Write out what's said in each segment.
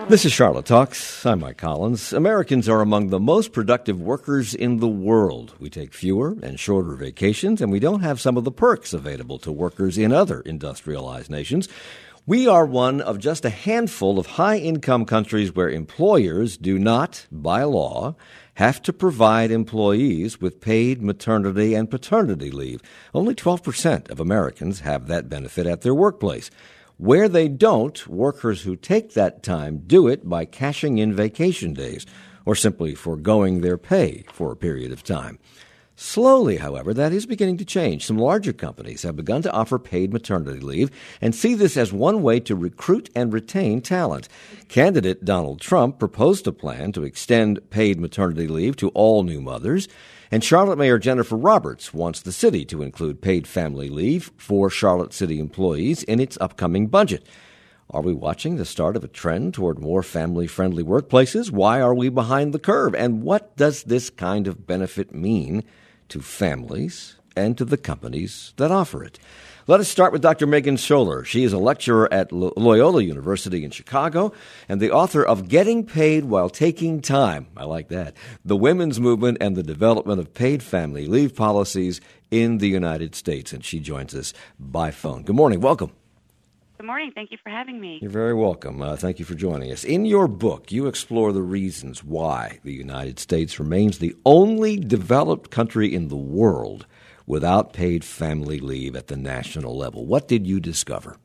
This is Charlotte Talks. I'm Mike Collins. Americans are among the most productive workers in the world. We take fewer and shorter vacations, and we don't have some of the perks available to workers in other industrialized nations. We are one of just a handful of high-income countries where employers do not, by law, have to provide employees with paid maternity and paternity leave. Only 12% of Americans have that benefit at their workplace. Where they don't, workers who take that time do it by cashing in vacation days or simply foregoing their pay for a period of time. Slowly, however, that is beginning to change. Some larger companies have begun to offer paid maternity leave and see this as one way to recruit and retain talent. Candidate Donald Trump proposed a plan to extend paid maternity leave to all new mothers, and Charlotte Mayor Jennifer Roberts wants the city to include paid family leave for Charlotte City employees in its upcoming budget. Are we watching the start of a trend toward more family-friendly workplaces? Why are we behind the curve? And what does this kind of benefit mean to families and to the companies that offer it? Let us start with Dr. Megan Scholler. She is a lecturer at Loyola University in Chicago and the author of Getting Paid While Taking Time. I like that. The Women's Movement and the Development of Paid Family Leave Policies in the United States. And she joins us by phone. Good morning. Welcome. Good morning. Thank you for having me. You're very welcome. Thank you for joining us. In your book, you explore the reasons why the United States remains the only developed country in the world without paid family leave at the national level. What did you discover?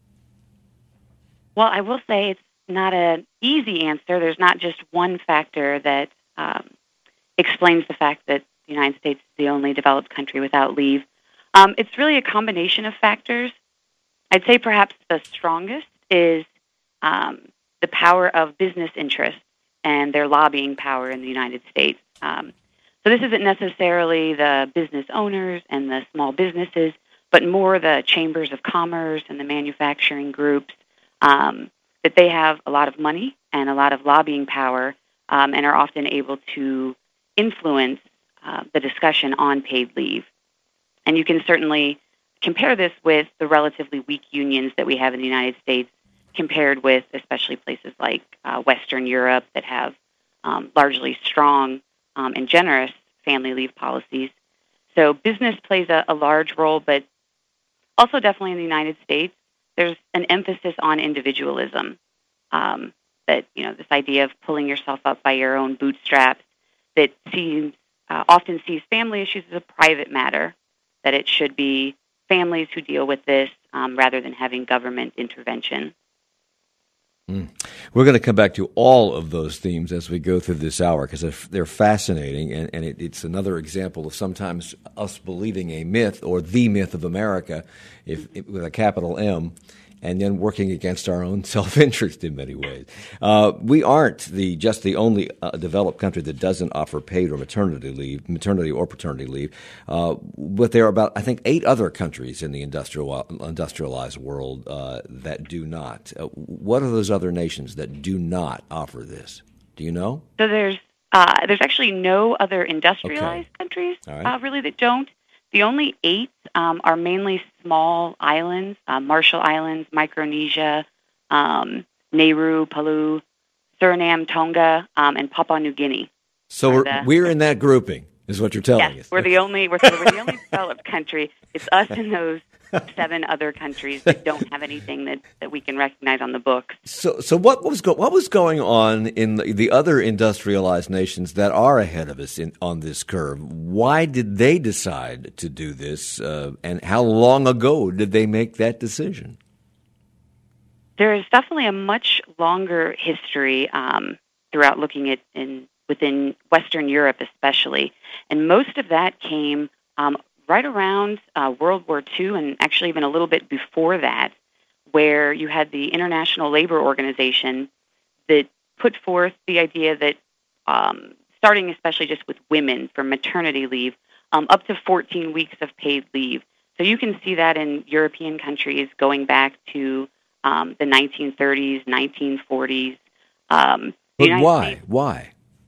Well, I will say it's not an easy answer. There's not just one factor that explains the fact that the United States is the only developed country without leave. It's really a combination of factors. I'd say perhaps the strongest is the power of business interests and their lobbying power in the United States. So this isn't necessarily the business owners and the small businesses, but more the chambers of commerce and the manufacturing groups, that they have a lot of money and a lot of lobbying power and are often able to influence the discussion on paid leave. And you can certainly compare this with the relatively weak unions that we have in the United States compared with especially places like Western Europe that have largely strong and generous family leave policies. So business plays a large role, but also definitely in the United States, there's an emphasis on individualism. That, this idea of pulling yourself up by your own bootstraps that often sees family issues as a private matter, that it should be families who deal with this rather than having government intervention. We're going to come back to all of those themes as we go through this hour because they're fascinating, and it's another example of sometimes us believing a myth or the myth of America with a capital M, and then working against our own self-interest in many ways. We aren't just the only developed country that doesn't offer paid or maternity or paternity leave, but there are about, I think, 8 other countries in the industrialized world that do not. What are those other nations that do not offer this? Do you know? So there's actually no other industrialized countries really that don't. The only 8 are mainly small islands, Marshall Islands, Micronesia, Nauru, Palau, Suriname, Tonga, and Papua New Guinea. So we're in that grouping, is what you're telling us. We're the only developed country. It's us and those 7 other countries that don't have anything that we can recognize on the books. So what was going on in the other industrialized nations that are ahead of us on this curve? Why did they decide to do this, and how long ago did they make that decision? There is definitely a much longer history throughout looking at within Western Europe especially, and most of that came right around World War II and actually even a little bit before that, where you had the International Labor Organization that put forth the idea that starting especially just with women for maternity leave, up to 14 weeks of paid leave. So you can see that in European countries going back to the 1930s, 1940s. But why? Why?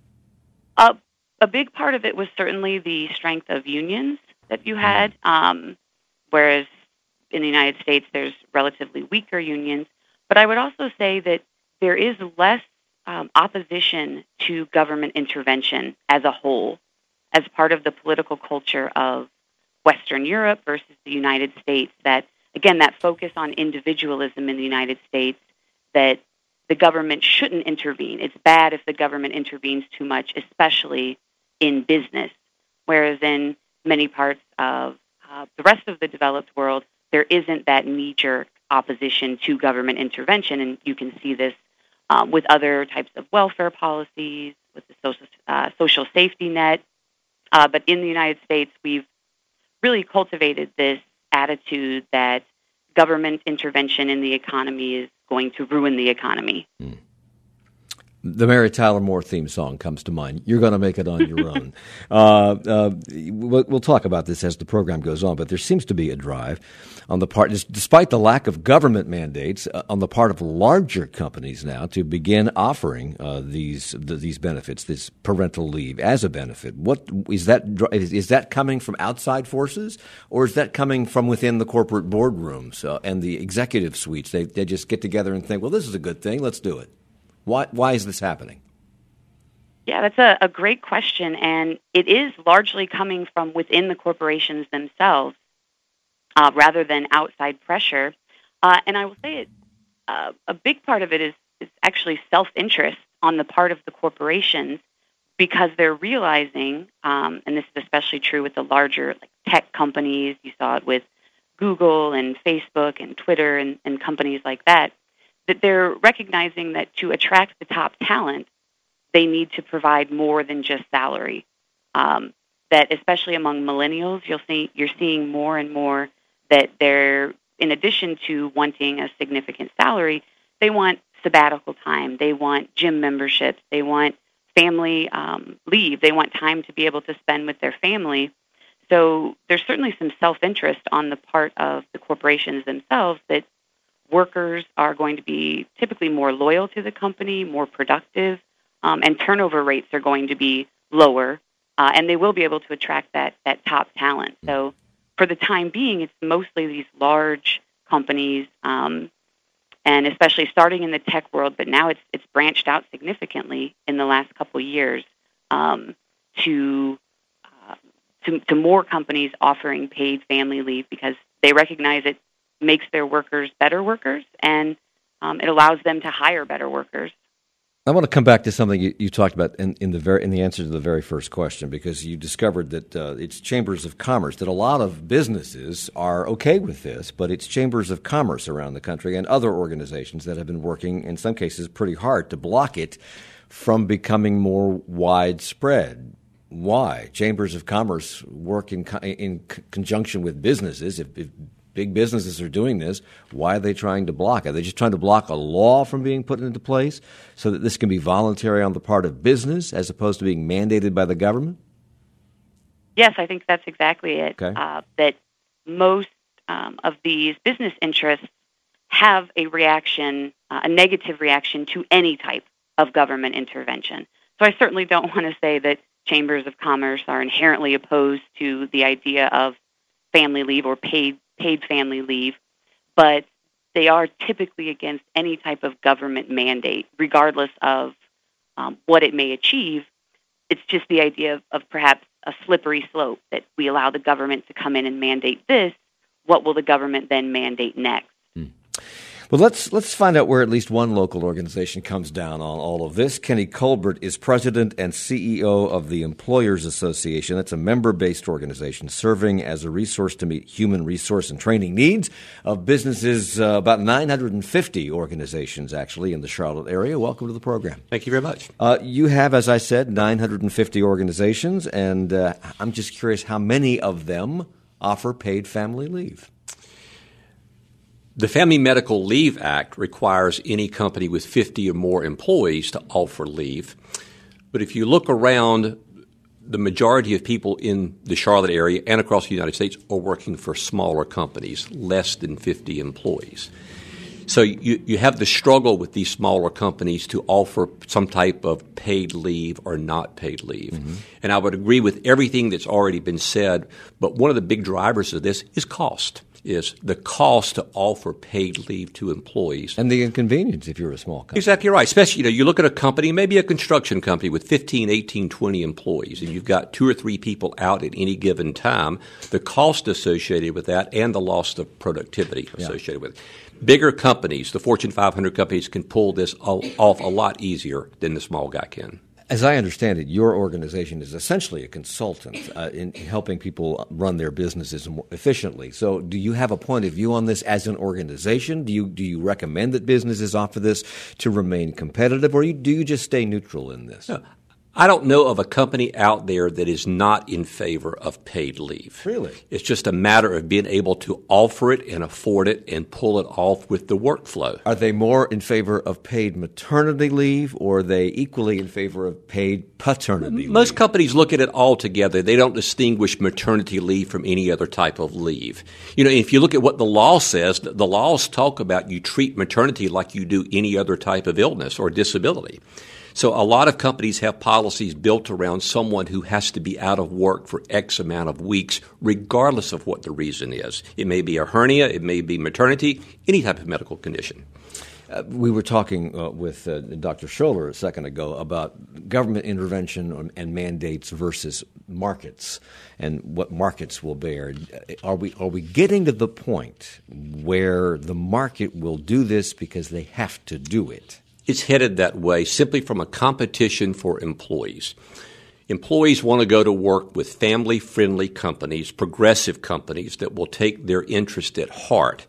A big part of it was certainly the strength of unions that you had, whereas in the United States there's relatively weaker unions. But I would also say that there is less opposition to government intervention as a whole, as part of the political culture of Western Europe versus the United States, that, again, that focus on individualism in the United States, that the government shouldn't intervene. It's bad if the government intervenes too much, especially in business, whereas in many parts of the rest of the developed world, there isn't that knee-jerk opposition to government intervention, and you can see this with other types of welfare policies, with the social safety net. But in the United States, we've really cultivated this attitude that government intervention in the economy is going to ruin the economy. The Mary Tyler Moore theme song comes to mind. You're going to make it on your own. We'll talk about this as the program goes on, but there seems to be a drive on the part, despite the lack of government mandates, on the part of larger companies now to begin offering these benefits, this parental leave as a benefit. What is that? Is that coming from outside forces, or is that coming from within the corporate boardrooms and the executive suites? They just get together and think, well, this is a good thing. Let's do it. Why is this happening? Yeah, that's a great question, and it is largely coming from within the corporations themselves rather than outside pressure. And I will say a big part of it is actually self-interest on the part of the corporations, because they're realizing, and this is especially true with the larger tech companies, you saw it with Google and Facebook and Twitter and companies like that they're recognizing that to attract the top talent, they need to provide more than just salary. That especially among millennials, you're seeing more and more that they're, in addition to wanting a significant salary, they want sabbatical time, they want gym memberships, they want family leave, they want time to be able to spend with their family. So there's certainly some self-interest on the part of the corporations themselves that workers are going to be typically more loyal to the company, more productive, and turnover rates are going to be lower, and they will be able to attract that top talent. So for the time being, it's mostly these large companies, and especially starting in the tech world, but now it's branched out significantly in the last couple of years to more companies offering paid family leave, because they recognize it makes their workers better workers, and it allows them to hire better workers. I want to come back to something you talked about in the answer to the very first question, because you discovered that it's chambers of commerce, that a lot of businesses are okay with this, but it's chambers of commerce around the country and other organizations that have been working, in some cases, pretty hard to block it from becoming more widespread. Why? Chambers of commerce work in conjunction with businesses. If big businesses are doing this, why are they trying to block it? Are they just trying to block a law from being put into place so that this can be voluntary on the part of business as opposed to being mandated by the government? Yes, I think that's exactly it. Okay. That most of these business interests have a reaction, a negative reaction to any type of government intervention. So I certainly don't want to say that chambers of commerce are inherently opposed to the idea of family leave or paid family leave, but they are typically against any type of government mandate, regardless of what it may achieve. It's just the idea of perhaps a slippery slope, that we allow the government to come in and mandate this. What will the government then mandate next? Well, let's find out where at least one local organization comes down on all of this. Kenny Colbert is president and CEO of the Employers Association. That's a member-based organization serving as a resource to meet human resource and training needs of businesses, about 950 organizations, actually, in the Charlotte area. Welcome to the program. Thank you very much. You have, as I said, 950 organizations, and I'm just curious how many of them offer paid family leave. The Family Medical Leave Act requires any company with 50 or more employees to offer leave. But if you look around, the majority of people in the Charlotte area and across the United States are working for smaller companies, less than 50 employees. So you have the struggle with these smaller companies to offer some type of paid leave or not paid leave. Mm-hmm. And I would agree with everything that's already been said, but one of the big drivers of this is cost. is the cost to offer paid leave to employees. And the inconvenience if you're a small company. Exactly right. Especially, you look at a company, maybe a construction company with 15, 18, 20 employees, and you've got 2 or 3 people out at any given time, the cost associated with that and the loss of productivity associated with it. Bigger companies, the Fortune 500 companies, can pull this off a lot easier than the small guy can. As I understand it, your organization is essentially a consultant in helping people run their businesses more efficiently. So do you have a point of view on this as an organization? Do you recommend that businesses offer this to remain competitive, or do you just stay neutral in this? No. I don't know of a company out there that is not in favor of paid leave. Really? It's just a matter of being able to offer it and afford it and pull it off with the workflow. Are they more in favor of paid maternity leave, or are they equally in favor of paid paternity leave? Most companies look at it all together. They don't distinguish maternity leave from any other type of leave. If you look at what the law says, the laws talk about you treat maternity like you do any other type of illness or disability. So a lot of companies have policies built around someone who has to be out of work for X amount of weeks, regardless of what the reason is. It may be a hernia, it may be maternity, any type of medical condition. We were talking with Dr. Scholler a second ago about government intervention and mandates versus markets and what markets will bear. Are we getting to the point where the market will do this because they have to do it? It's headed that way simply from a competition for employees. Employees want to go to work with family-friendly companies, progressive companies that will take their interest at heart.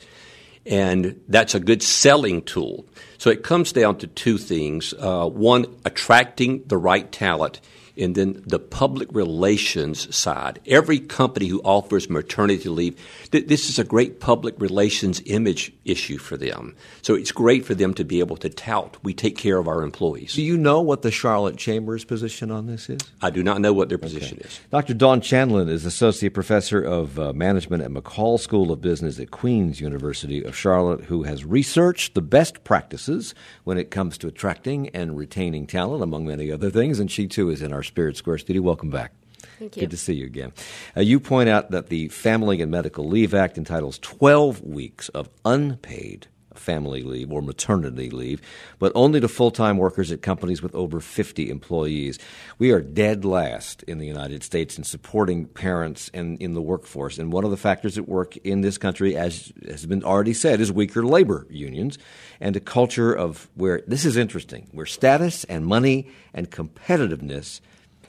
And that's a good selling tool. So it comes down to 2 things. One, attracting the right talent, and then the public relations side. Every company who offers maternity leave, this is a great public relations image issue for them. So it's great for them to be able to tout, we take care of our employees. Do you know what the Charlotte Chamber's position on this is? I do not know what their position is. Dr. Dawn Chandlin is Associate Professor of Management at McCall School of Business at Queen's University of Charlotte, who has researched the best practices when it comes to attracting and retaining talent, among many other things, and she too is in our Spirit Square studio. Welcome back. Thank you. Good to see you again. You point out that the Family and Medical Leave Act entitles 12 weeks of unpaid family leave or maternity leave, but only to full-time workers at companies with over 50 employees. We are dead last in the United States in supporting parents and in the workforce. And one of the factors at work in this country, as has been already said, is weaker labor unions and a culture of where, this is interesting, where status and money and competitiveness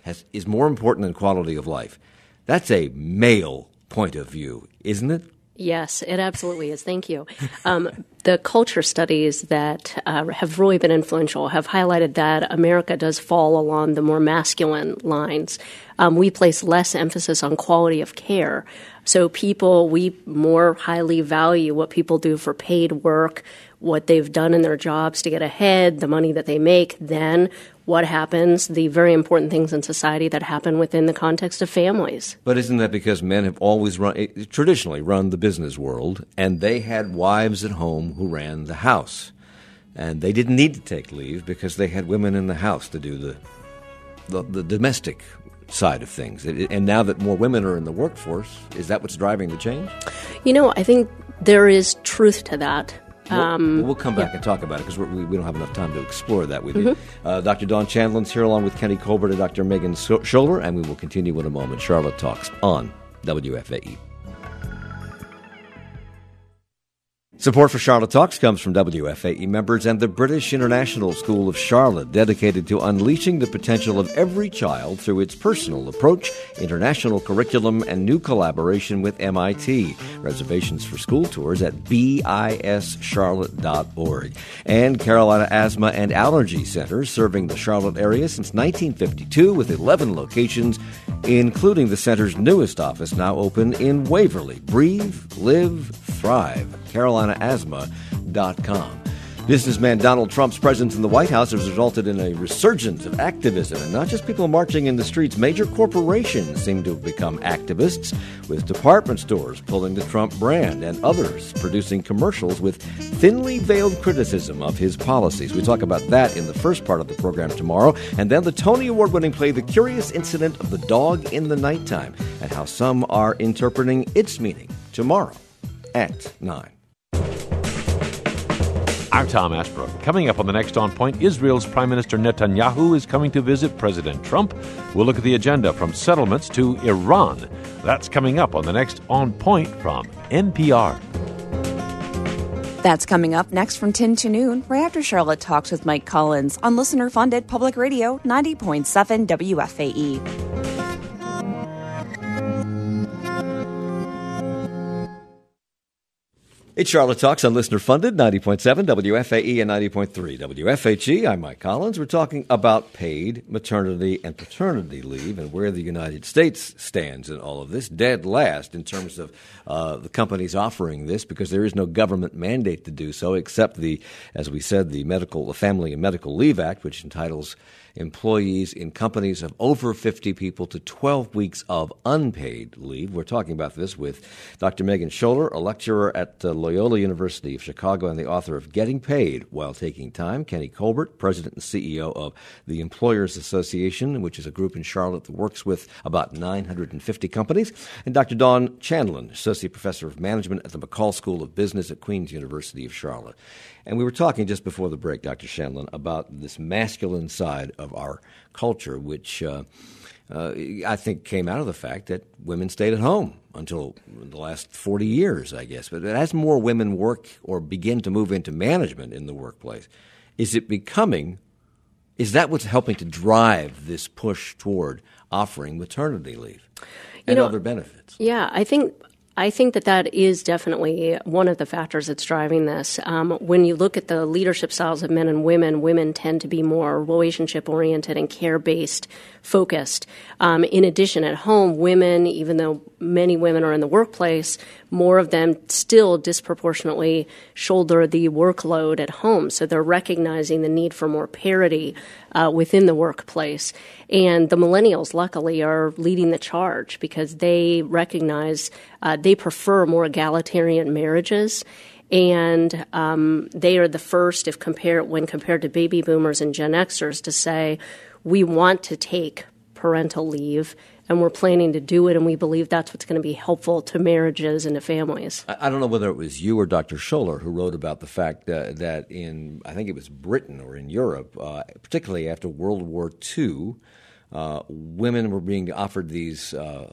is more important than quality of life. That's a male point of view, isn't it? Yes, it absolutely is. Thank you. The culture studies that have really been influential have highlighted that America does fall along the more masculine lines. We place less emphasis on quality of care. So we more highly value what people do for paid work, what they've done in their jobs to get ahead, the money that they make, than what happens, the very important things in society that happen within the context of families. But isn't that because men have always traditionally run the business world, and they had wives at home who ran the house, and they didn't need to take leave because they had women in the house to do the domestic side of things. And now that more women are in the workforce, is that what's driving the change? I think there is truth to that. We'll come back and talk about it because we don't have enough time to explore that with you. Dr. Dawn Chandlin's here along with Kenny Colbert and Dr. Megan Scholler, and we will continue in a moment. Charlotte Talks on WFAE. Support for Charlotte Talks comes from WFAE members and the British International School of Charlotte, dedicated to unleashing the potential of every child through its personal approach, international curriculum, and new collaboration with MIT. Reservations for school tours at bischarlotte.org. And Carolina Asthma and Allergy Center, serving the Charlotte area since 1952 with 11 locations, including the center's newest office now open in Waverly. Breathe, live, thrive. CarolinaAsthma.com. Businessman Donald Trump's presence in the White House has resulted in a resurgence of activism, and not just people marching in the streets. Major corporations seem to have become activists, with department stores pulling the Trump brand and others producing commercials with thinly veiled criticism of his policies. We talk about that in the first part of the program tomorrow, and then the Tony Award-winning play The Curious Incident of the Dog in the Nighttime, and how some are interpreting its meaning tomorrow at 9. I'm Tom Asbrook. Coming up on the next On Point, Israel's Prime Minister Netanyahu is coming to visit President Trump. We'll look at the agenda from settlements to Iran. That's coming up on the next On Point from NPR. That's coming up next from 10 to noon, right after Charlotte talks with Mike Collins on listener-funded Public Radio 90.7 WFAE. It's Charlotte Talks on listener-funded 90.7 WFAE and 90.3 WFHE. I'm Mike Collins. We're talking about paid maternity and paternity leave and where the United States stands in all of this. Dead last in terms of the companies offering this, because there is no government mandate to do so, except as we said, the Family and Medical Leave Act, which entitles employees in companies of over 50 people to 12 weeks of unpaid leave. We're talking about this with Dr. Megan Scholler, a lecturer at Loyola University of Chicago and the author of Getting Paid While Taking Time, Kenny Colbert, president and CEO of the Employers Association, which is a group in Charlotte that works with about 950 companies, and Dr. Dawn Chandlin, associate professor of management at the McCall School of Business at Queen's University of Charlotte. And we were talking just before the break, Dr. Chandlin, about this masculine side of our culture, which I think came out of the fact that women stayed at home until the last 40 years, I guess. But as more women work or begin to move into management in the workplace, is that what's helping to drive this push toward offering maternity leave and other benefits? Yeah, I think that is definitely one of the factors that's driving this. When you look at the leadership styles of men and women tend to be more relationship-oriented and care-based focused. In addition, at home, women, even though many women are in the workplace, more of them still disproportionately shoulder the workload at home. So they're recognizing the need for more parity within the workplace. And the millennials, luckily, are leading the charge because they recognize they prefer more egalitarian marriages. And they are the first, when compared to baby boomers and Gen Xers, to say, we want to take parental leave, and we're planning to do it, and we believe that's what's going to be helpful to marriages and to families. I don't know whether it was you or Dr. Scholler who wrote about the fact that in, I think it was Britain or in Europe, particularly after World War II, women were being offered these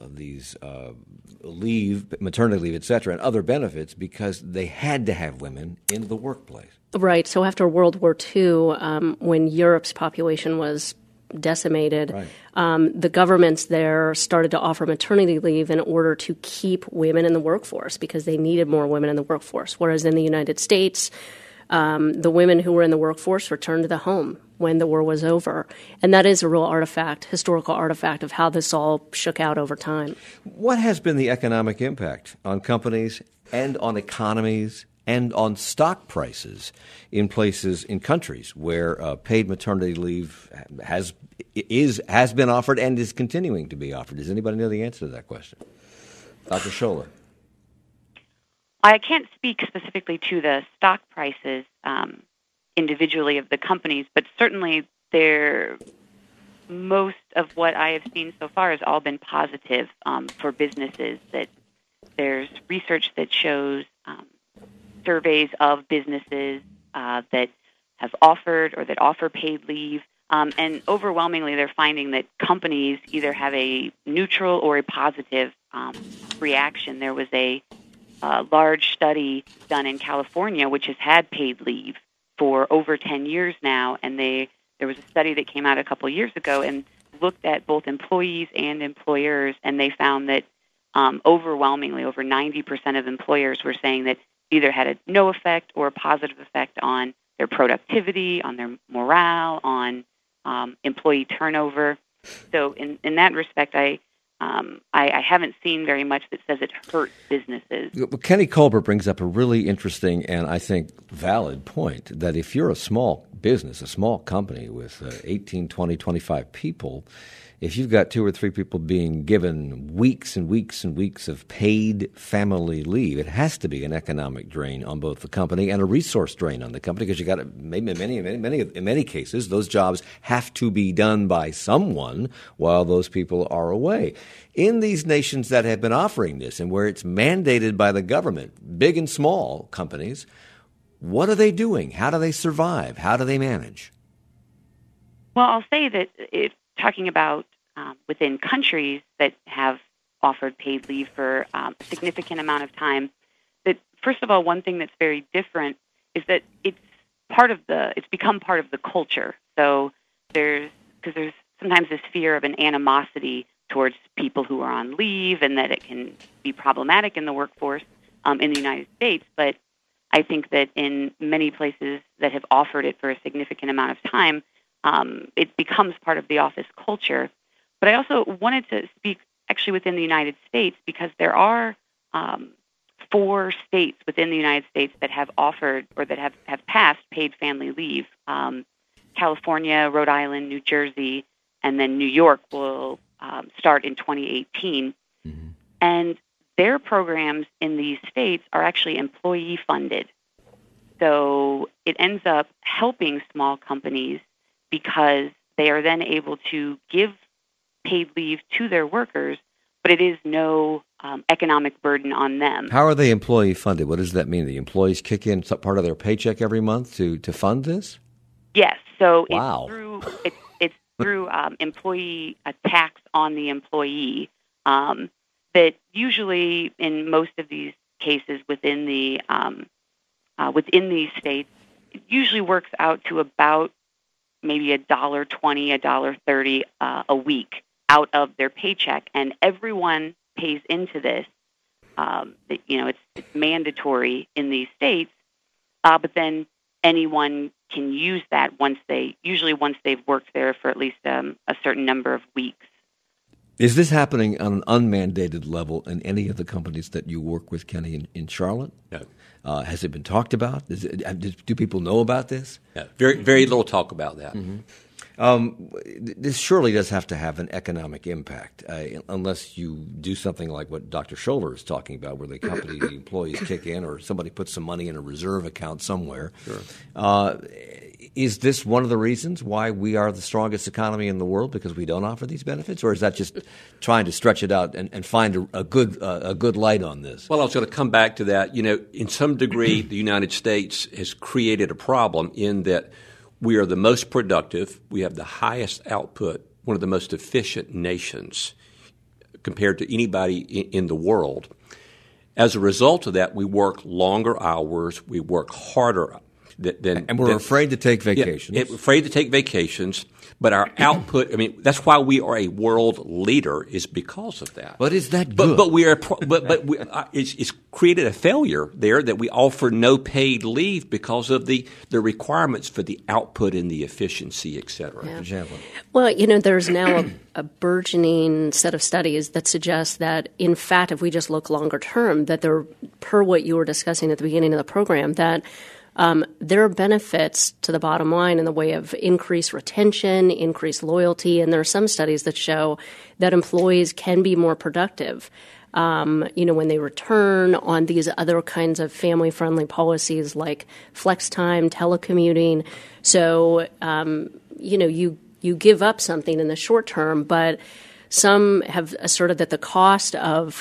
leave, maternity leave, et cetera, and other benefits because they had to have women in the workplace. Right. So after World War II, when Europe's population was decimated, right, the governments there started to offer maternity leave in order to keep women in the workforce because they needed more women in the workforce. Whereas in the United States, the women who were in the workforce returned to the home when the war was over. And that is a real historical artifact of how this all shook out over time. What has been the economic impact on companies and on economies and on stock prices in countries where paid maternity leave has been offered and is continuing to be offered? Does anybody know the answer to that question? Dr. Scholler. I can't speak specifically to the stock prices individually of the companies, but certainly most of what I have seen so far has all been positive for businesses. That there's research that shows surveys of businesses that have offered or that offer paid leave, and overwhelmingly they're finding that companies either have a neutral or a positive reaction. There was a large study done in California which has had paid leave for over 10 years now, and there was a study that came out a couple years ago and looked at both employees and employers, and they found that overwhelmingly over 90% of employers were saying that either had a no effect or a positive effect on their productivity, on their morale, on employee turnover. So in that respect, I haven't seen very much that says it hurts businesses. Kenny Colbert brings up a really interesting and I think valid point that if you're a small business, a small company with 18, 20, 25 people, if you've got 2 or 3 people being given weeks and weeks and weeks of paid family leave, it has to be an economic drain on both the company and a resource drain on the company, because you got to, maybe in many cases, those jobs have to be done by someone while those people are away. In these nations that have been offering this and where it's mandated by the government, big and small companies, what are they doing? How do they survive? How do they manage? Well, I'll say that if talking about within countries that have offered paid leave for a significant amount of time, that first of all, one thing that's very different is that it's become part of the culture. So there's sometimes this fear of an animosity towards people who are on leave, and that it can be problematic in the workforce in the United States. But I think that in many places that have offered it for a significant amount of time, it becomes part of the office culture. But I also wanted to speak actually within the United States, because there are 4 states within the United States that have offered or that have passed paid family leave. California, Rhode Island, New Jersey, and then New York will start in 2018. Mm-hmm. And their programs in these states are actually employee funded. So it ends up helping small companies, because they are then able to give paid leave to their workers, but it is no economic burden on them. How are they employee funded? What does that mean? The employees kick in part of their paycheck every month to fund this? Yes. So wow. It's through employee tax on the employee that usually in most of these cases within these states, it usually works out to about maybe $1.20, $1.30 a week out of their paycheck, and everyone pays into this. It's mandatory in these states, but then anyone can use that once they've worked there for at least a certain number of weeks. Is this happening on an unmandated level in any of the companies that you work with, Kenny, in Charlotte? No. Has it been talked about? Do people know about this? Yeah, very, very little talk about that. Mm-hmm. This surely does have to have an economic impact, unless you do something like what Dr. Scholler is talking about, where the employees kick in, or somebody puts some money in a reserve account somewhere. Sure. Is this one of the reasons why we are the strongest economy in the world, because we don't offer these benefits, or is that just trying to stretch it out and find a good light on this? Well, I was going to come back to that. In some degree, the United States has created a problem in that we are the most productive, we have the highest output, one of the most efficient nations compared to anybody in the world. As a result of that, we work longer hours, we work harder. And we're afraid to take vacations. Yeah, afraid to take vacations, but our output, that's why we are a world leader, is because of that. But is that good? It's created a failure there that we offer no paid leave because of the requirements for the output and the efficiency, et cetera. Yeah. Well, there's now a burgeoning set of studies that suggest that, in fact, if we just look longer term, that per what you were discussing at the beginning of the program, that there are benefits to the bottom line in the way of increased retention, increased loyalty, and there are some studies that show that employees can be more productive, when they return on these other kinds of family-friendly policies like flex time, telecommuting. So, you give up something in the short term, but some have asserted that the cost of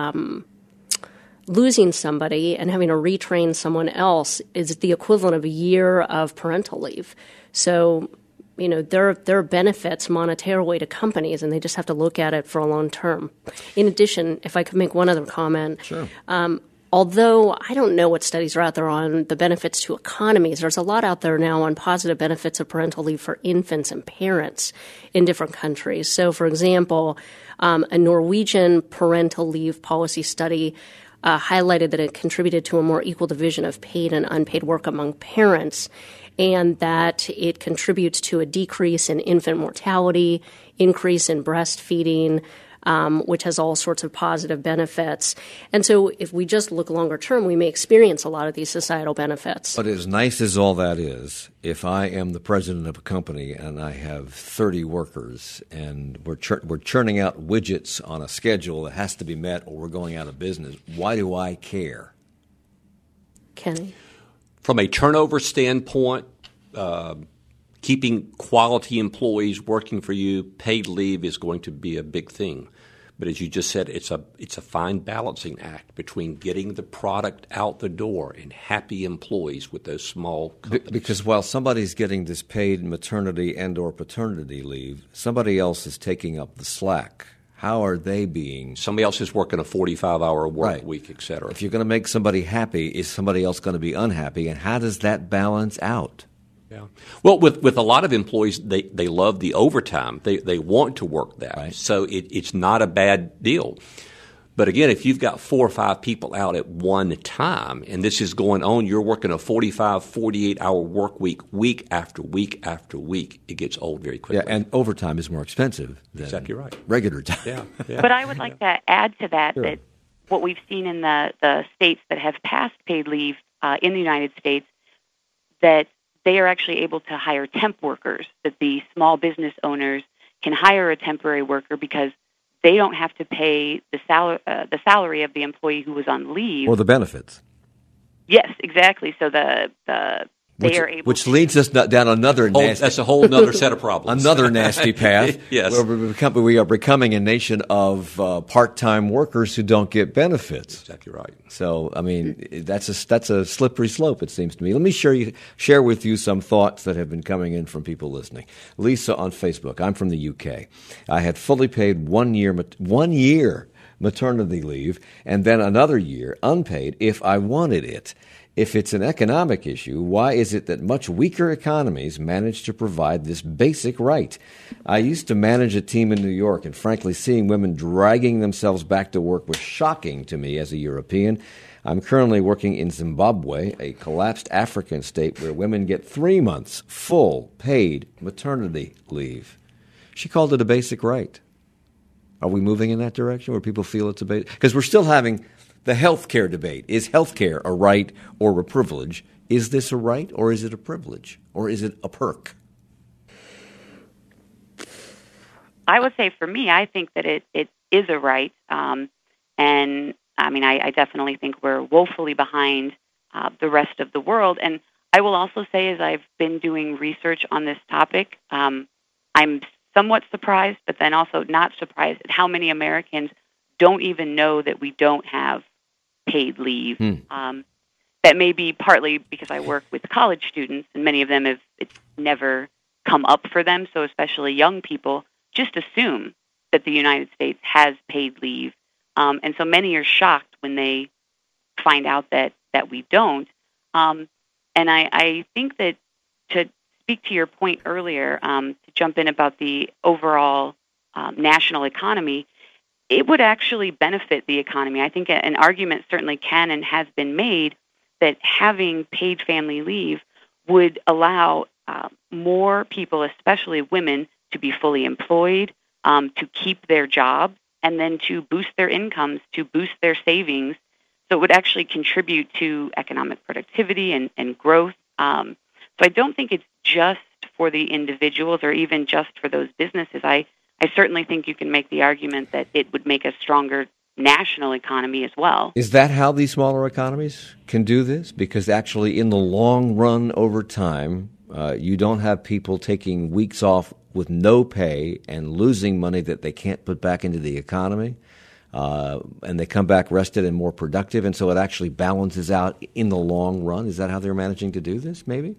losing somebody and having to retrain someone else is the equivalent of a year of parental leave. So, there are benefits monetarily to companies, and they just have to look at it for a long term. In addition, if I could make one other comment, sure. Although I don't know what studies are out there on the benefits to economies, there's a lot out there now on positive benefits of parental leave for infants and parents in different countries. So, for example, a Norwegian parental leave policy study highlighted that it contributed to a more equal division of paid and unpaid work among parents, and that it contributes to a decrease in infant mortality, increase in breastfeeding, which has all sorts of positive benefits. And so if we just look longer term, we may experience a lot of these societal benefits. But as nice as all that is, if I am the president of a company and I have 30 workers and we're churning out widgets on a schedule that has to be met or we're going out of business, why do I care? Kenny? From a turnover standpoint, keeping quality employees working for you, paid leave is going to be a big thing. But as you just said, it's a fine balancing act between getting the product out the door and happy employees with those small companies. Because while somebody's getting this paid maternity and or paternity leave, somebody else is taking up the slack. How are they being? Somebody else is working a 45-hour work week, et cetera. If you're going to make somebody happy, is somebody else going to be unhappy? And how does that balance out? Yeah. Well, with a lot of employees, they love the overtime. They want to work that. Right. So it's not a bad deal. But again, if you've got 4 or 5 people out at one time, and this is going on, you're working a 45, 48-hour work week after week after week, it gets old very quickly. Yeah, and overtime is more expensive than exactly right. regular time. Yeah. But I would like to add to that that what we've seen in the states that have passed paid leave in the United States, that they are actually able to hire temp workers, that the small business owners can hire a temporary worker because they don't have to pay the salary of the employee who was on leave. Or the benefits. Yes, exactly. So they are able which leads us down another nasty... That's a whole other set of problems. Another nasty path. Yes. Where we are becoming a nation of part-time workers who don't get benefits. Exactly right. So, I mean, that's a slippery slope, it seems to me. Let me share with you some thoughts that have been coming in from people listening. Lisa on Facebook. I'm from the UK. I had fully paid 1 year maternity leave and then another year unpaid if I wanted it. If it's an economic issue, why is it that much weaker economies manage to provide this basic right? I used to manage a team in New York, and frankly, seeing women dragging themselves back to work was shocking to me as a European. I'm currently working in Zimbabwe, a collapsed African state where women get 3 months full paid maternity leave. She called it a basic right. Are we moving in that direction where people feel it's a basic? Because we're still having the health care debate. Is health care a right or a privilege? Is this a right or is it a privilege? Or is it a perk? I would say for me, I think that it is a right. And I mean, I definitely think we're woefully behind the rest of the world. And I will also say, as I've been doing research on this topic, I'm somewhat surprised, but then also not surprised at how many Americans don't even know that we don't have paid leave. That may be partly because I work with college students, and many of them it's never come up for them, so especially young people just assume that the United States has paid leave. And so many are shocked when they find out that we don't. And I think that to speak to your point earlier, to jump in about the overall national economy, it would actually benefit the economy. I think an argument certainly can and has been made that having paid family leave would allow more people, especially women, to be fully employed, to keep their jobs, and then to boost their incomes, to boost their savings. So it would actually contribute to economic productivity and growth. So I don't think it's just for the individuals or even just for those businesses. I certainly think you can make the argument that it would make a stronger national economy as well. Is that how these smaller economies can do this? Because actually in the long run over time, you don't have people taking weeks off with no pay and losing money that they can't put back into the economy. And they come back rested and more productive, and so it actually balances out in the long run. Is that how they're managing to do this, maybe?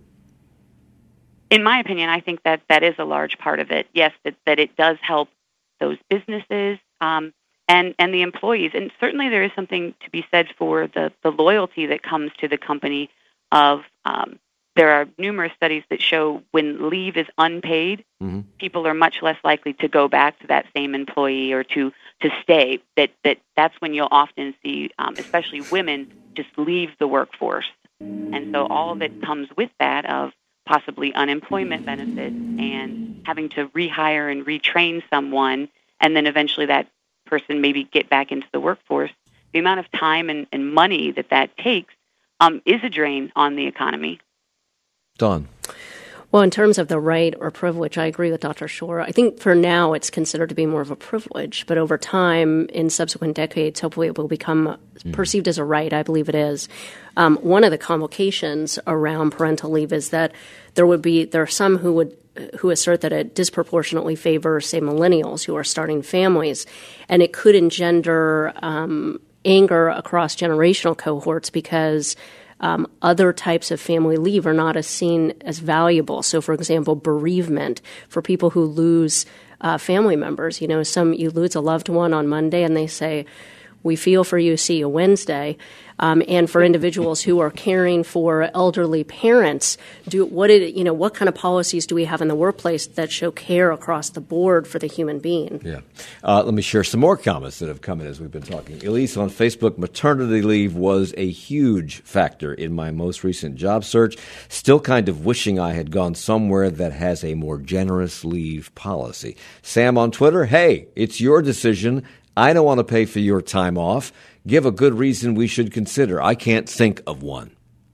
In my opinion, I think that is a large part of it. Yes, that it does help those businesses and the employees. And certainly there is something to be said for the loyalty that comes to the company of there are numerous studies that show when leave is unpaid, people are much less likely to go back to that same employee or to stay. That's when you'll often see, especially women, just leave the workforce. And so all of it comes with that of possibly unemployment benefits and having to rehire and retrain someone, and then eventually that person maybe get back into the workforce, the amount of time and money that takes is a drain on the economy. Dawn. Well, in terms of the right or privilege, I agree with Dr. Shore. I think for now it's considered to be more of a privilege, but over time, in subsequent decades, hopefully it will become perceived as a right. I believe it is. One of the complications around parental leave is that there are some who assert that it disproportionately favors, say, millennials who are starting families, and it could engender anger across generational cohorts because other types of family leave are not as seen as valuable. So, for example, bereavement for people who lose family members. You lose a loved one on Monday and they say, "We feel for you, see you Wednesday." And for individuals who are caring for elderly parents, what kind of policies do we have in the workplace that show care across the board for the human being? Yeah. Let me share some more comments that have come in as we've been talking. Elise on Facebook, maternity leave was a huge factor in my most recent job search. Still kind of wishing I had gone somewhere that has a more generous leave policy. Sam on Twitter, hey, it's your decision. I don't want to pay for your time off. Give a good reason we should consider. I can't think of one.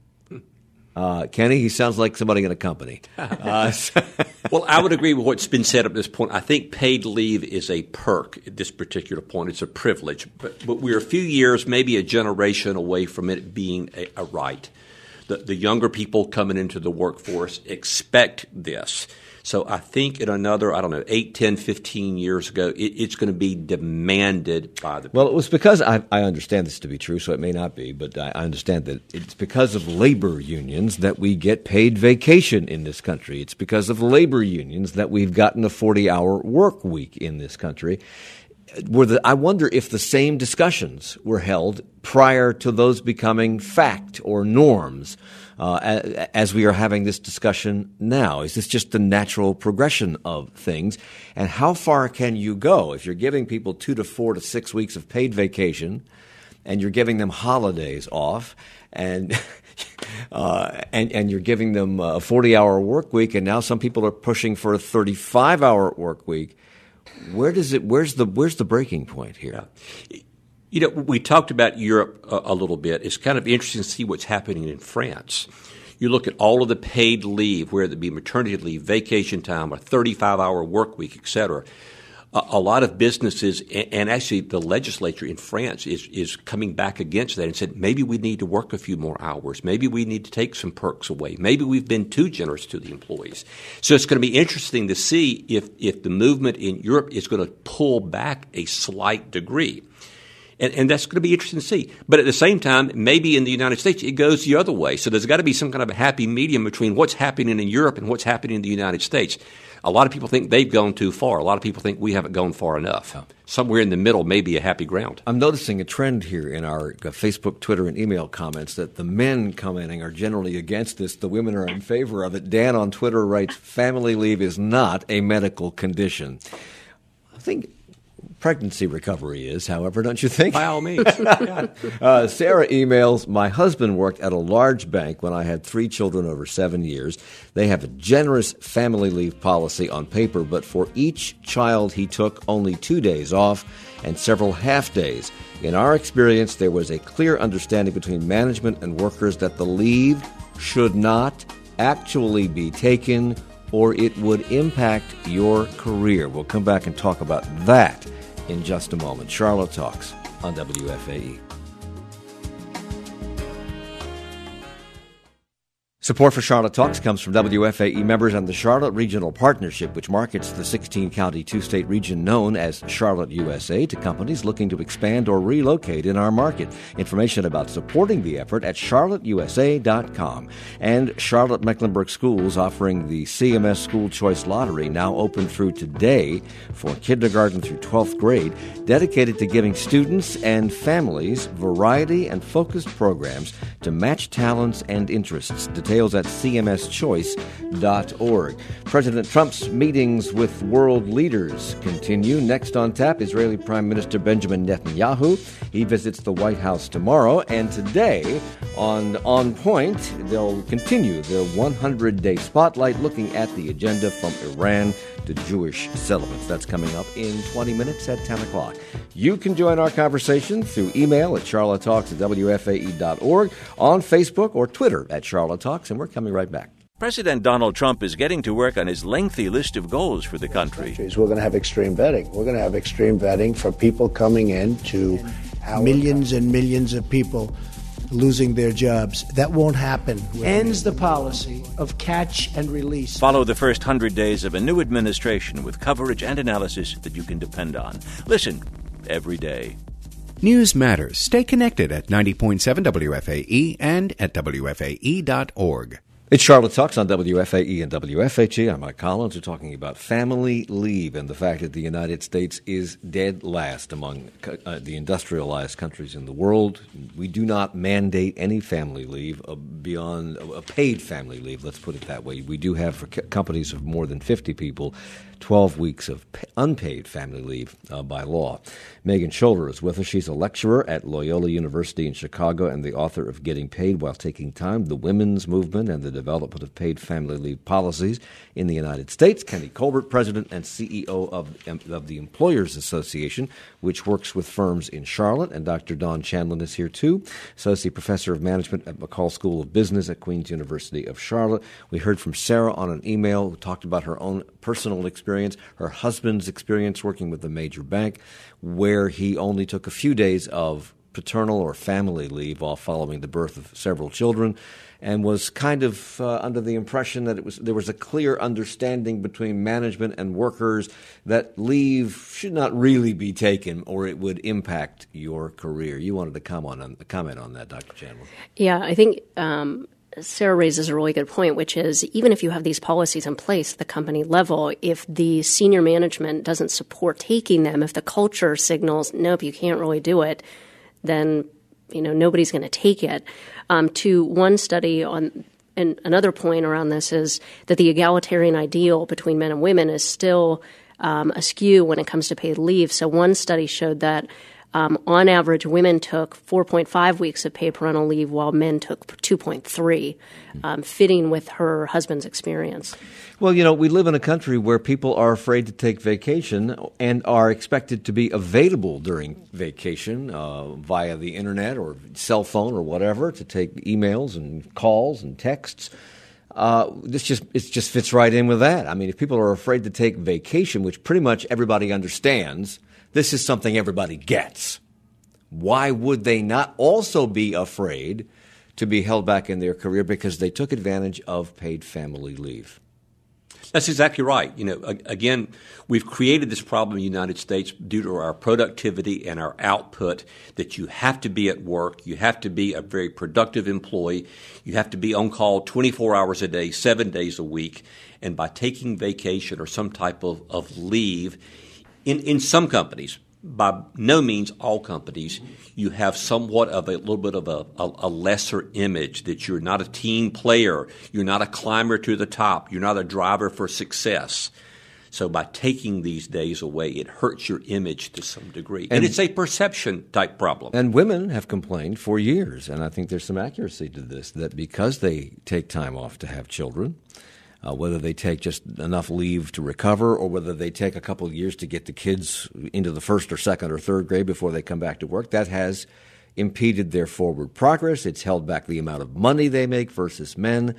Kenny, he sounds like somebody in a company. Well, I would agree with what's been said at this point. I think paid leave is a perk at this particular point. It's a privilege. But we're a few years, maybe a generation away from it being a right. The younger people coming into the workforce expect this. So I think in another, 8, 10, 15 years ago, it's going to be demanded by the people. Well, it was because I understand this to be true, so it may not be, but I understand that it's because of labor unions that we get paid vacation in this country. It's because of labor unions that we've gotten a 40-hour work week in this country. I wonder if the same discussions were held prior to those becoming fact or norms as we are having this discussion now. Is this just the natural progression of things? And how far can you go if you're giving people 2 to 4 to 6 weeks of paid vacation and you're giving them holidays off and and you're giving them a 40-hour work week, and now some people are pushing for a 35-hour work week? Where's the breaking point here? Yeah. We talked about Europe a little bit. It's kind of interesting to see what's happening in France. You look at all of the paid leave, whether it be maternity leave, vacation time, a 35-hour work week, et cetera. A lot of businesses, and actually the legislature in France is coming back against that and said, maybe we need to work a few more hours. Maybe we need to take some perks away. Maybe we've been too generous to the employees. So it's going to be interesting to see if the movement in Europe is going to pull back a slight degree. And that's going to be interesting to see. But at the same time, maybe in the United States, it goes the other way. So there's got to be some kind of a happy medium between what's happening in Europe and what's happening in the United States. A lot of people think they've gone too far. A lot of people think we haven't gone far enough. Somewhere in the middle may be a happy ground. I'm noticing a trend here in our Facebook, Twitter, and email comments that the men commenting are generally against this. The women are in favor of it. Dan on Twitter writes, family leave is not a medical condition. I think pregnancy recovery is, however, don't you think? By all means. Sarah emails, my husband worked at a large bank when I had 3 children over 7 years. They have a generous family leave policy on paper, but for each child he took only 2 days off and several half days. In our experience, there was a clear understanding between management and workers that the leave should not actually be taken or it would impact your career. We'll come back and talk about that in just a moment. Charlotte Talks on WFAE. Support for Charlotte Talks comes from WFAE members and the Charlotte Regional Partnership, which markets the 16-county, 2-state region known as Charlotte, USA, to companies looking to expand or relocate in our market. Information about supporting the effort at charlotteusa.com. And Charlotte Mecklenburg Schools offering the CMS School Choice Lottery, now open through today for kindergarten through 12th grade, dedicated to giving students and families variety and focused programs to match talents and interests. Details at cmschoice.org. President Trump's meetings with world leaders continue. Next on tap, Israeli Prime Minister Benjamin Netanyahu. He visits the White House tomorrow. And today, on Point, they'll continue their 100-day spotlight looking at the agenda from Iran to Jewish settlements. That's coming up in 20 minutes at 10 o'clock. You can join our conversation through email at charlottetalks@wfae.org, on Facebook or Twitter at Charlotte Talks, and we're coming right back. President Donald Trump is getting to work on his lengthy list of goals for the country. We're going to have extreme vetting. We're going to have extreme vetting for people coming in to millions and millions of people losing their jobs. That won't happen. Ends the policy of catch and release. Follow the first 100 days of a new administration with coverage and analysis that you can depend on. Listen every day. News matters. Stay connected at 90.7 WFAE and at WFAE.org. It's Charlotte Talks on WFAE and WFHE. I'm Mike Collins. We're talking about family leave and the fact that the United States is dead last among the industrialized countries in the world. We do not mandate any family leave beyond a paid family leave, let's put it that way. We do have, for companies of more than 50 people, 12 weeks of unpaid family leave by law. Megan Scholder is with us. She's a lecturer at Loyola University in Chicago and the author of Getting Paid While Taking Time, The Women's Movement and the Development of Paid Family Leave Policies in the United States. Kenny Colbert, President and CEO of the Employers Association, which works with firms in Charlotte. And Dr. Dawn Chandlin is here, too, Associate Professor of Management at McCall School of Business at Queen's University of Charlotte. We heard from Sarah on an email who talked about her own personal experience, her husband's experience working with a major bank, where he only took a few days of paternal or family leave while following the birth of several children, and was kind of under the impression that there was a clear understanding between management and workers that leave should not really be taken or it would impact your career. You wanted to comment on that, Dr. Chandler. Yeah, I think Sarah raises a really good point, which is even if you have these policies in place at the company level, if the senior management doesn't support taking them, if the culture signals, nope, you can't really do it, then nobody's going to take it. To one study on, and another point around this is that the egalitarian ideal between men and women is still askew when it comes to paid leave. So one study showed that on average, women took 4.5 weeks of paid parental leave while men took 2.3, fitting with her husband's experience. Well, we live in a country where people are afraid to take vacation and are expected to be available during vacation via the internet or cell phone or whatever to take emails and calls and texts. It just fits right in with that. I mean, if people are afraid to take vacation, which pretty much everybody understands, this is something everybody gets. Why would they not also be afraid to be held back in their career because they took advantage of paid family leave? That's exactly right. Again, we've created this problem in the United States due to our productivity and our output that you have to be at work. You have to be a very productive employee. You have to be on call 24 hours a day, 7 days a week. And by taking vacation or some type of leave, in some companies, by no means all companies, you have somewhat of a little bit of a lesser image that you're not a team player, you're not a climber to the top, you're not a driver for success. So by taking these days away, it hurts your image to some degree. And it's a perception type problem. And women have complained for years, and I think there's some accuracy to this, that because they take time off to have children, whether they take just enough leave to recover or whether they take a couple of years to get the kids into the first or second or third grade before they come back to work, that has impeded their forward progress. It's held back the amount of money they make versus men.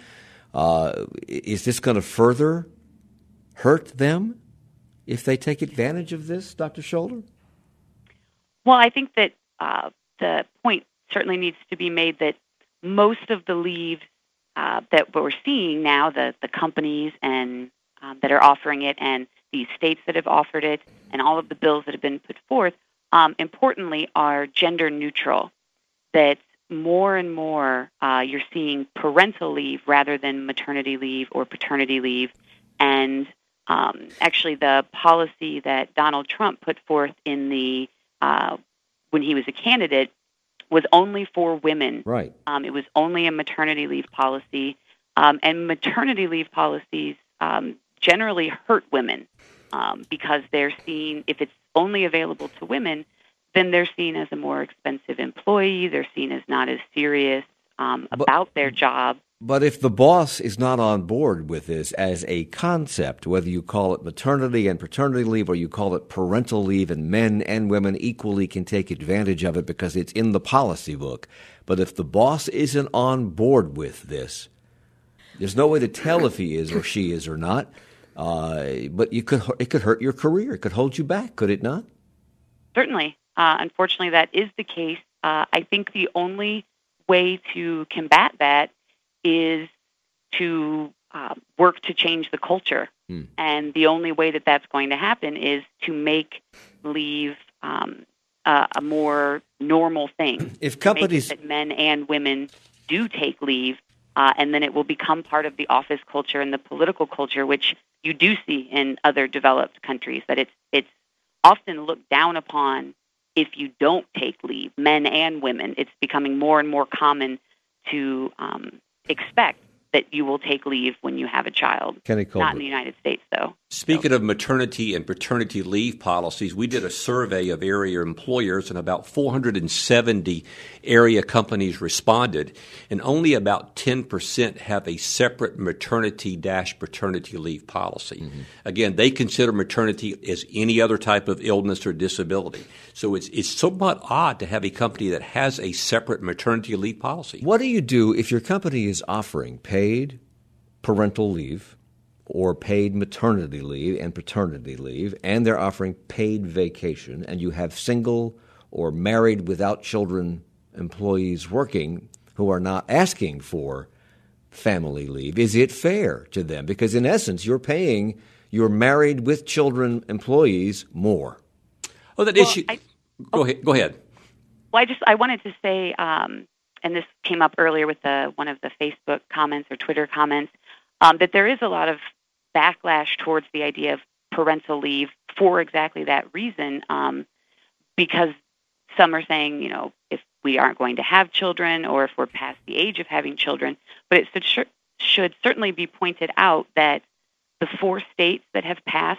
Is this going to further hurt them if they take advantage of this, Dr. Scholder? Well, I think that the point certainly needs to be made that most of the leave that we're seeing now, the companies and that are offering it and the states that have offered it and all of the bills that have been put forth, importantly, are gender neutral. That more and more you're seeing parental leave rather than maternity leave or paternity leave. And actually the policy that Donald Trump put forth in the when he was a candidate was only for women. Right. It was only a maternity leave policy. And maternity leave policies generally hurt women because they're seen, if it's only available to women, then they're seen as a more expensive employee. They're seen as not as serious about their job. But if the boss is not on board with this as a concept, whether you call it maternity and paternity leave or you call it parental leave, and men and women equally can take advantage of it because it's in the policy book, but if the boss isn't on board with this, there's no way to tell if he is or she is or not, but it could hurt your career. It could hold you back, could it not? Certainly. Unfortunately, that is the case. I think the only way to combat that is to work to change the culture. And the only way that that's going to happen is to make leave a more normal thing. If companies, that men and women do take leave, and then it will become part of the office culture and the political culture, which you do see in other developed countries, that it's often looked down upon if you don't take leave, men and women. It's becoming more and more common to expect that you will take leave when you have a child. Kenny Colbert. Not in the United States, though. Speaking of maternity and paternity leave policies, we did a survey of area employers, and about 470 area companies responded, and only about 10% have a separate maternity-paternity leave policy. Mm-hmm. Again, they consider maternity as any other type of illness or disability. So it's somewhat odd to have a company that has a separate maternity leave policy. What do you do if your company is offering paid parental leave or paid maternity leave and paternity leave, and they're offering paid vacation, and you have single or married without children employees working who are not asking for family leave? Is it fair to them? Because in essence, you're paying your married with children employees more. Oh, that issue. Go ahead. Well, I wanted to say, and this came up earlier with one of the Facebook comments or Twitter comments, that there is a lot of backlash towards the idea of parental leave for exactly that reason, because some are saying, if we aren't going to have children or if we're past the age of having children, but it should certainly be pointed out that the 4 states that have passed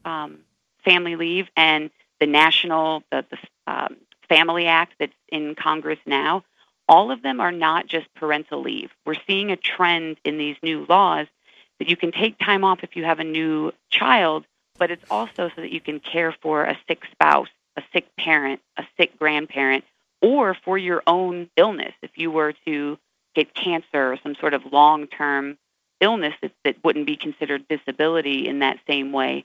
family leave and the national, the Family Act that's in Congress now, all of them are not just parental leave. We're seeing a trend in these new laws that you can take time off if you have a new child, but it's also so that you can care for a sick spouse, a sick parent, a sick grandparent, or for your own illness. If you were to get cancer or some sort of long-term illness that wouldn't be considered disability in that same way.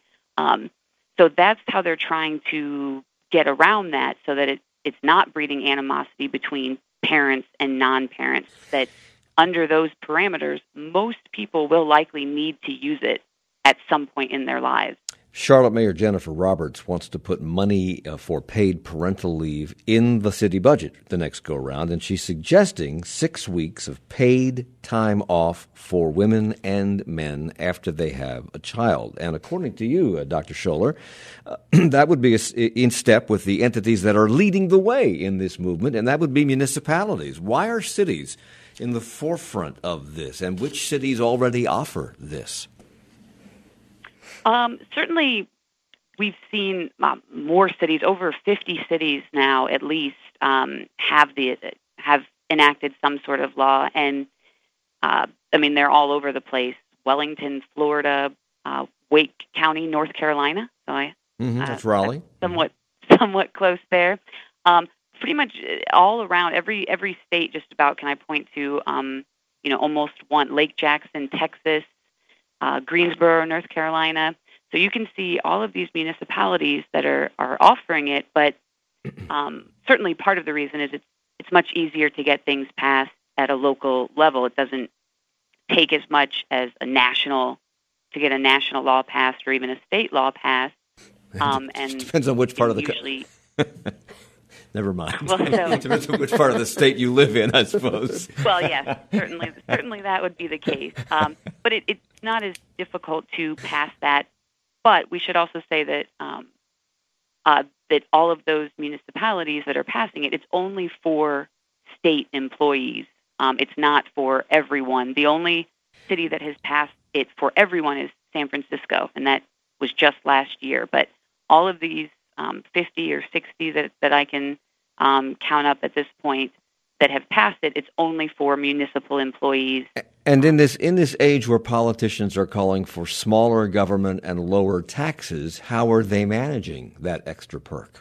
So that's how they're trying to get around that, so that it's not breeding animosity between parents and non-parents, that under those parameters, most people will likely need to use it at some point in their lives. Charlotte Mayor Jennifer Roberts wants to put money for paid parental leave in the city budget the next go-round, and she's suggesting 6 weeks of paid time off for women and men after they have a child. And according to you, Dr. Scholler, that would be in step with the entities that are leading the way in this movement, and that would be municipalities. Why are cities in the forefront of this, and which cities already offer this? Certainly, we've seen more cities, over 50 cities now at least, have enacted some sort of law, and they're all over the place. Wellington, Florida, Wake County, North Carolina. So that's Raleigh. Somewhat close there. Pretty much all around every state, just about. Can I point to almost one? Lake Jackson, Texas. Greensboro, North Carolina. So you can see all of these municipalities that are offering it, but certainly part of the reason is it's much easier to get things passed at a local level. It doesn't take as much as to get a national law passed or even a state law passed. And depends on which part of the country. Never mind. Well, it depends on which part of the state you live in, I suppose. Well, yes, certainly that would be the case. But it's not as difficult to pass that. But we should also say that that all of those municipalities that are passing it, it's only for state employees. It's not for everyone. The only city that has passed it for everyone is San Francisco, and that was just last year. But all of these 50 or 60 that I can count up at this point that have passed it, it's only for municipal employees. And in this age where politicians are calling for smaller government and lower taxes, how are they managing that extra perk?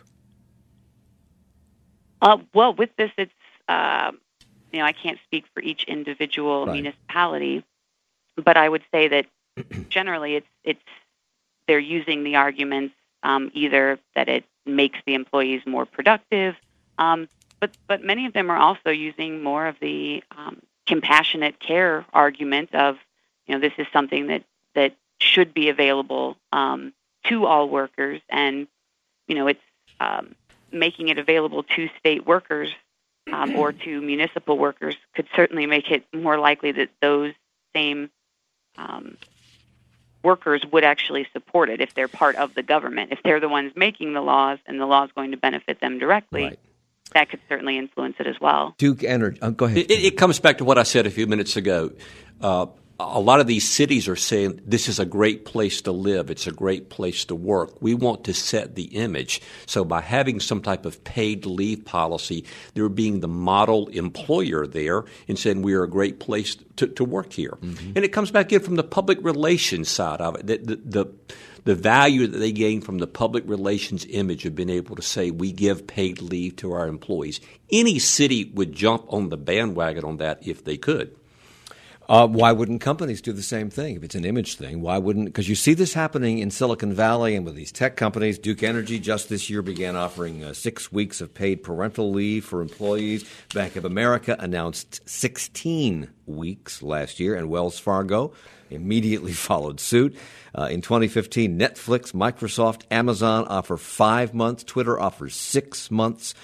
Well, with this, it's I can't speak for each individual municipality, but I would say that generally it's they're using the arguments either that it makes the employees more productive, but many of them are also using more of the compassionate care argument of, this is something that should be available to all workers, and it's making it available to state workers or to municipal workers could certainly make it more likely that those same workers would actually support it if they're part of the government. If they're the ones making the laws and the law is going to benefit them directly, that could certainly influence it as well. Duke Energy, go ahead. It comes back to what I said a few minutes ago. A lot of these cities are saying this is a great place to live. It's a great place to work. We want to set the image. So by having some type of paid leave policy, they're being the model employer there and saying we are a great place to work here. Mm-hmm. And it comes back in from the public relations side of it. The value that they gain from the public relations image of being able to say we give paid leave to our employees. Any city would jump on the bandwagon on that if they could. Why wouldn't companies do the same thing? If it's an image thing, why wouldn't – because you see this happening in Silicon Valley and with these tech companies. Duke Energy just this year began offering 6 weeks of paid parental leave for employees. Bank of America announced 16 weeks last year, and Wells Fargo immediately followed suit. In 2015, Netflix, Microsoft, Amazon offer 5 months. Twitter offers 6 months.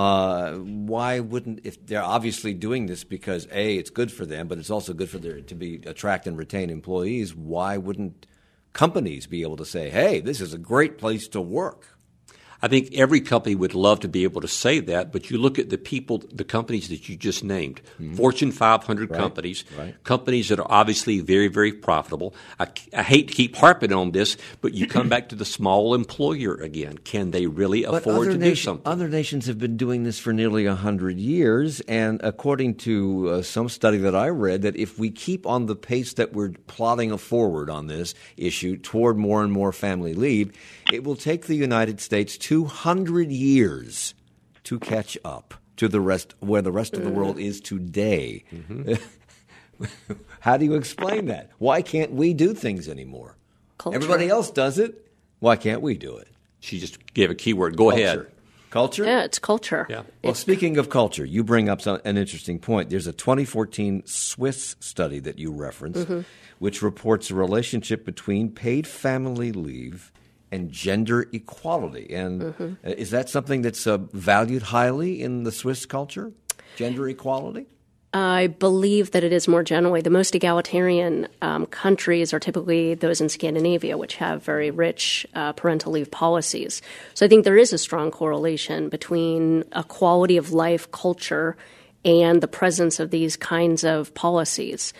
Why wouldn't, if they're obviously doing this because A, it's good for them, but it's also good for their to attract and retain employees, why wouldn't companies be able to say, hey, this is a great place to work? I think every company would love to be able to say that, but you look at the companies that you just named, Fortune 500 companies, companies that are obviously very, very profitable. I hate to keep harping on this, but you come back to the small employer again. Can they really afford to do something? Other nations have been doing this for nearly 100 years, and according to some study that I read, that if we keep on the pace that we're plotting forward on this issue toward more and more family leave, it will take the United States 200 years to catch up to the rest, where the rest of the world is today. Mm-hmm. How do you explain that? Why can't we do things anymore? Culture. Everybody else does it. Why can't we do it? She just gave a keyword. Go ahead. Culture? Yeah, it's culture. Yeah. Well, speaking of culture, you bring up an interesting point. There's a 2014 Swiss study that you referenced, which reports a relationship between paid family leave and gender equality. And is that something that's valued highly in the Swiss culture, gender equality? I believe that it is more generally. The most egalitarian countries are typically those in Scandinavia, which have very rich parental leave policies. So I think there is a strong correlation between a quality of life culture and the presence of these kinds of policies.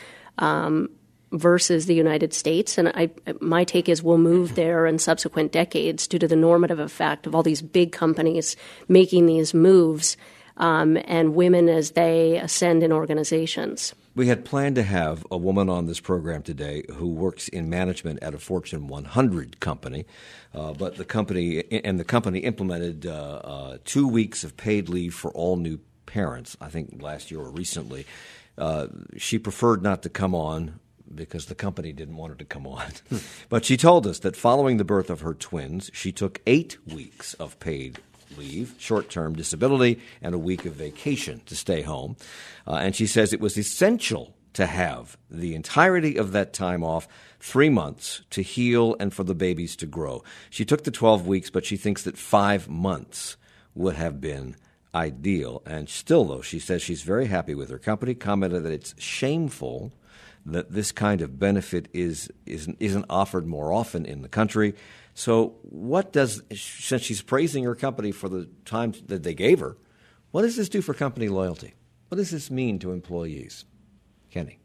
Versus the United States. And my take is we'll move there in subsequent decades due to the normative effect of all these big companies making these moves and women as they ascend in organizations. We had planned to have a woman on this program today who works in management at a Fortune 100 company, but the company implemented 2 weeks of paid leave for all new parents, I think last year or recently. She preferred not to come on because the company didn't want her to come on. But she told us that following the birth of her twins, she took 8 weeks of paid leave, short-term disability, and a week of vacation to stay home. And she says it was essential to have the entirety of that time off, 3 months, to heal and for the babies to grow. She took the 12 weeks, but she thinks that 5 months would have been ideal. And still, though, she says she's very happy with her company, commented that it's shameful that this kind of benefit isn't offered more often in the country. So since she's praising her company for the time that they gave her, what does this do for company loyalty? What does this mean to employees? Kenny.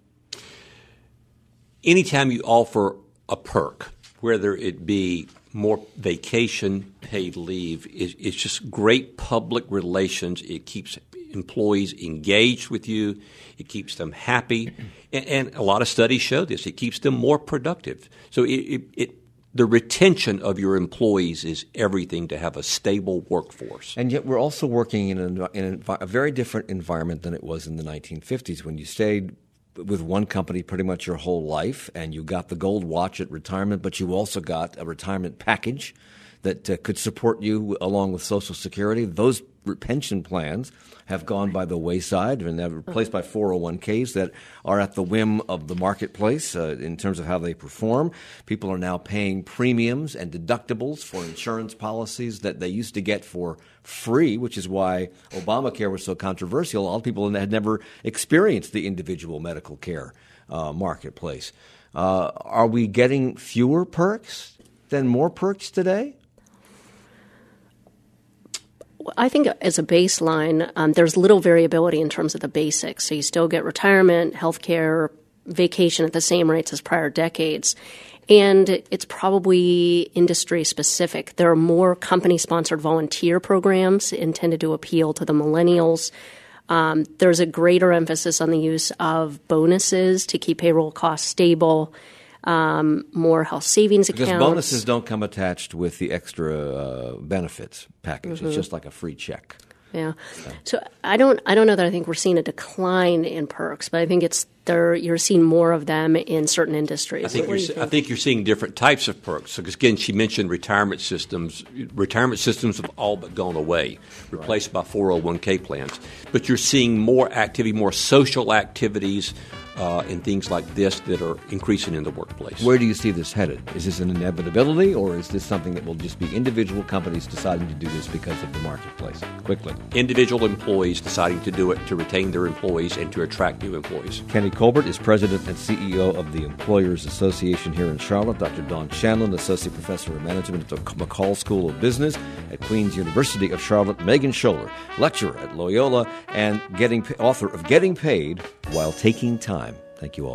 Anytime you offer a perk, whether it be more vacation, paid leave, it's just great public relations. It keeps employees engaged with you. It keeps them happy. And a lot of studies show this. It keeps them more productive. So the retention of your employees is everything to have a stable workforce. And yet we're also working in a very different environment than it was in the 1950s when you stayed with one company pretty much your whole life and you got the gold watch at retirement, but you also got a retirement package that could support you along with Social Security. Those pension plans have gone by the wayside and they're replaced by 401ks that are at the whim of the marketplace in terms of how they perform. People are now paying premiums and deductibles for insurance policies that they used to get for free, which is why Obamacare was so controversial. A lot of people had never experienced the individual medical care marketplace. Are we getting fewer perks than more perks today? I think as a baseline, there's little variability in terms of the basics. So you still get retirement, health care, vacation at the same rates as prior decades. And it's probably industry specific. There are more company-sponsored volunteer programs intended to appeal to the millennials. There's a greater emphasis on the use of bonuses to keep payroll costs stable. More health savings accounts. Because bonuses don't come attached with the extra benefits package. It's just like a free check. Yeah. So I don't know that I think we're seeing a decline in perks, but I think you're seeing more of them in certain industries. I think you're seeing different types of perks. Because again, she mentioned retirement systems. Retirement systems have all but gone away, replaced by 401k plans. But you're seeing more activity, more social activities, and things like this that are increasing in the workplace. Where do you see this headed? Is this an inevitability, or is this something that will just be individual companies deciding to do this because of the marketplace? Quickly. Individual employees deciding to do it to retain their employees and to attract new employees. Kenny Colbert is president and CEO of the Employers Association here in Charlotte. Dr. Dawn Shanlin, associate professor of management at the McCall School of Business at Queen's University of Charlotte. Megan Scholler, lecturer at Loyola and author of Getting Paid While Taking Time. Thank you all.